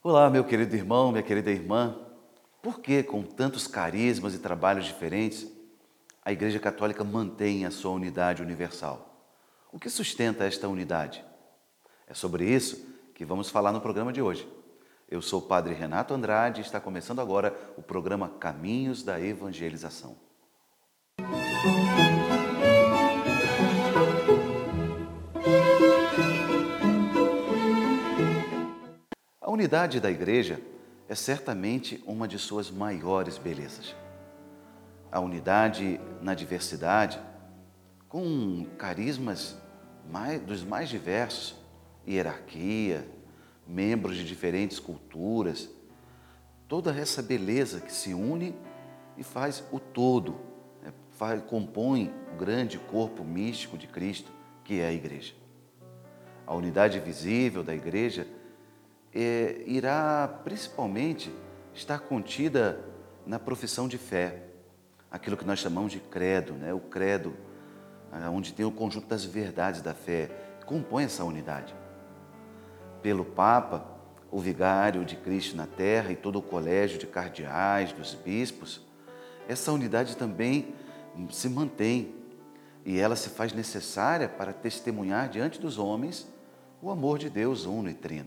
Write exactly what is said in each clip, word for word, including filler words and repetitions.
Olá, meu querido irmão, minha querida irmã. Por que, com tantos carismas e trabalhos diferentes, a Igreja Católica mantém a sua unidade universal? O que sustenta esta unidade? É sobre isso que vamos falar no programa de hoje. Eu sou o Padre Renato Andrade e está começando agora o programa Caminhos da Evangelização. A unidade da Igreja é certamente uma de suas maiores belezas. A unidade na diversidade, com carismas mais, dos mais diversos, hierarquia, membros de diferentes culturas, toda essa beleza que se une e faz o todo, né? faz, compõe o grande corpo místico de Cristo, que é a Igreja. A unidade visível da Igreja é, irá principalmente estar contida na profissão de fé, aquilo que nós chamamos de credo, né? O credo, onde tem o conjunto das verdades da fé, que compõe essa unidade. Pelo Papa, o vigário de Cristo na terra e todo o colégio de cardeais, dos bispos, essa unidade também se mantém e ela se faz necessária para testemunhar diante dos homens o amor de Deus uno e trino.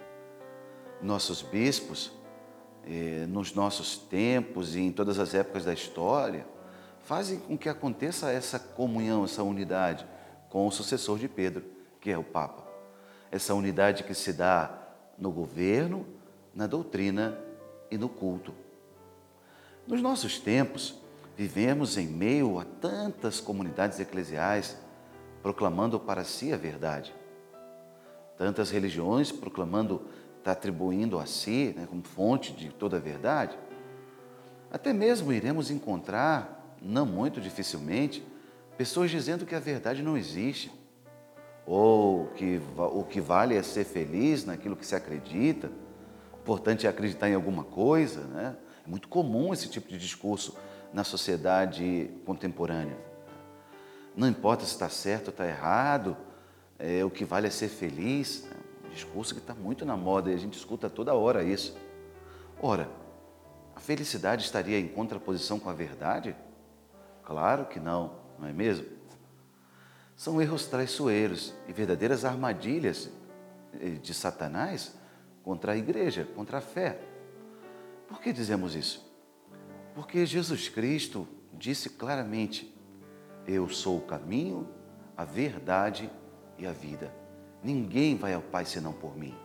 Nossos bispos, eh, nos nossos tempos e em todas as épocas da história, fazem com que aconteça essa comunhão, essa unidade com o sucessor de Pedro, que é o Papa. Essa unidade que se dá no governo, na doutrina e no culto. Nos nossos tempos, vivemos em meio a tantas comunidades eclesiais proclamando para si a verdade. Tantas religiões proclamando, atribuindo a si, né, como fonte de toda a verdade. Até mesmo iremos encontrar, não muito dificilmente, pessoas dizendo que a verdade não existe, ou que o que vale é ser feliz naquilo que se acredita, o importante é acreditar em alguma coisa, né? É muito comum esse tipo de discurso na sociedade contemporânea. Não importa se está certo ou está errado, é, o que vale é ser feliz, né? Um discurso que está muito na moda e a gente escuta toda hora isso. Ora, a felicidade estaria em contraposição com a verdade? Claro que não, não é mesmo? São erros traiçoeiros e verdadeiras armadilhas de Satanás contra a igreja, contra a fé. Por que dizemos isso? Porque Jesus Cristo disse claramente: eu sou o caminho, a verdade e a vida. Ninguém vai ao Pai senão por mim.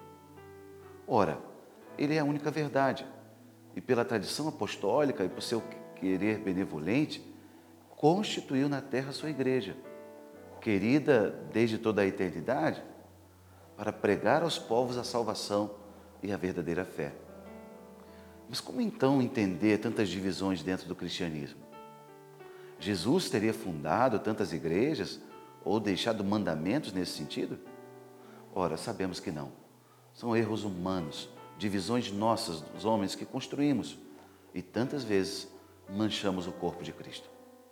Ora, Ele é a única verdade. E pela tradição apostólica e por seu querer benevolente, constituiu na terra sua igreja, querida desde toda a eternidade, para pregar aos povos a salvação e a verdadeira fé. Mas como então entender tantas divisões dentro do cristianismo? Jesus teria fundado tantas igrejas ou deixado mandamentos nesse sentido? Ora, sabemos que não. São erros humanos, divisões nossas, dos homens que construímos e tantas vezes manchamos o corpo de Cristo.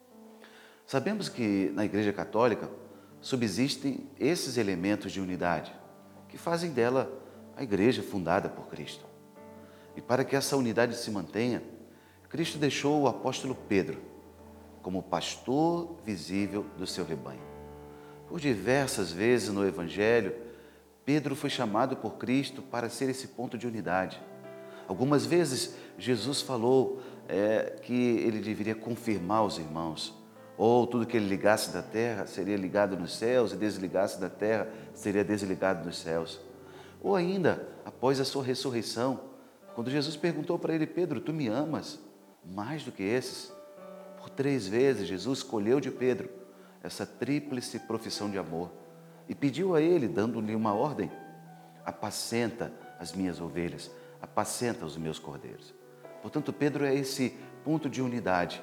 Sabemos que na Igreja Católica subsistem esses elementos de unidade que fazem dela a igreja fundada por Cristo. E para que essa unidade se mantenha, Cristo deixou o apóstolo Pedro como pastor visível do seu rebanho. Por diversas vezes no Evangelho, Pedro foi chamado por Cristo para ser esse ponto de unidade. Algumas vezes Jesus falou é, que ele deveria confirmar os irmãos, ou tudo que ele ligasse da terra seria ligado nos céus e desligasse da terra seria desligado nos céus. Ou ainda, após a sua ressurreição, quando Jesus perguntou para ele: Pedro, tu me amas mais do que esses? Por três vezes Jesus escolheu de Pedro essa tríplice profissão de amor e pediu a ele, dando-lhe uma ordem: apacenta as minhas ovelhas, apacenta os meus cordeiros. Portanto, Pedro é esse ponto de unidade.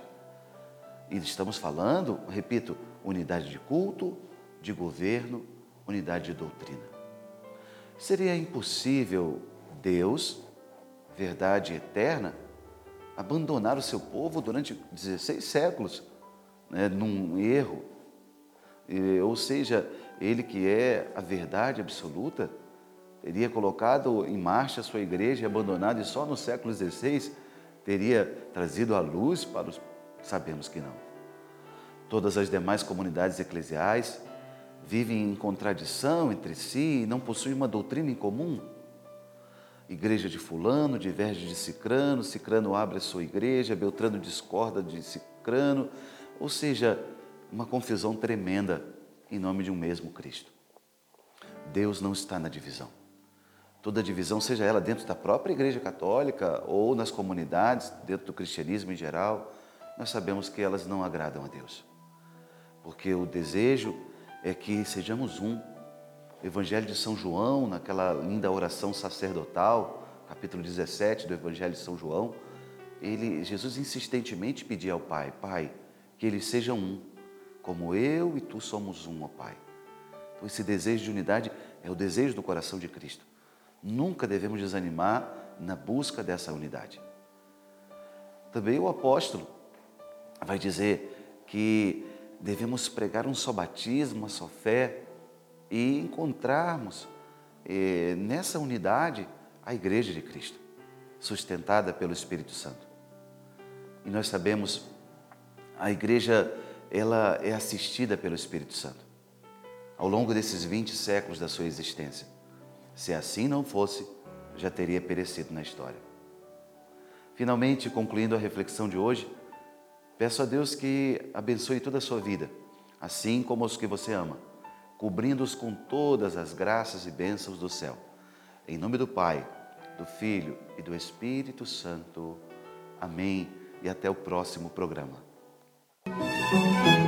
E estamos falando, repito, unidade de culto, de governo, unidade de doutrina. Seria impossível Deus, verdade eterna, abandonar o seu povo durante dezesseis séculos, né, num erro. E, ou seja, Ele que é a verdade absoluta, teria colocado em marcha a sua igreja e abandonado, e só no século dezesseis teria trazido a luz para os... Sabemos que não. Todas as demais comunidades eclesiais vivem em contradição entre si e não possuem uma doutrina em comum. Igreja de fulano diverge de cicrano, cicrano abre a sua igreja, Beltrano discorda de cicrano, ou seja, uma confusão tremenda em nome de um mesmo Cristo. Deus não está na divisão. Toda divisão, seja ela dentro da própria Igreja Católica ou nas comunidades, dentro do cristianismo em geral, nós sabemos que elas não agradam a Deus. Porque o desejo é que sejamos um. O Evangelho de São João, naquela linda oração sacerdotal, capítulo dezessete do Evangelho de São João, ele, Jesus insistentemente pedia ao Pai, Pai, que eles sejam um, como eu e tu somos um, ó Pai. Então esse desejo de unidade é o desejo do coração de Cristo. Nunca devemos desanimar na busca dessa unidade. Também o apóstolo vai dizer que devemos pregar um só batismo, uma só fé e encontrarmos eh, nessa unidade a Igreja de Cristo, sustentada pelo Espírito Santo. E nós sabemos, a Igreja ela é assistida pelo Espírito Santo ao longo desses vinte séculos da sua existência. Se assim não fosse, já teria perecido na história. Finalmente, concluindo a reflexão de hoje, peço a Deus que abençoe toda a sua vida, assim como os que você ama, cobrindo-os com todas as graças e bênçãos do céu. Em nome do Pai, do Filho e do Espírito Santo. Amém. E até o próximo programa.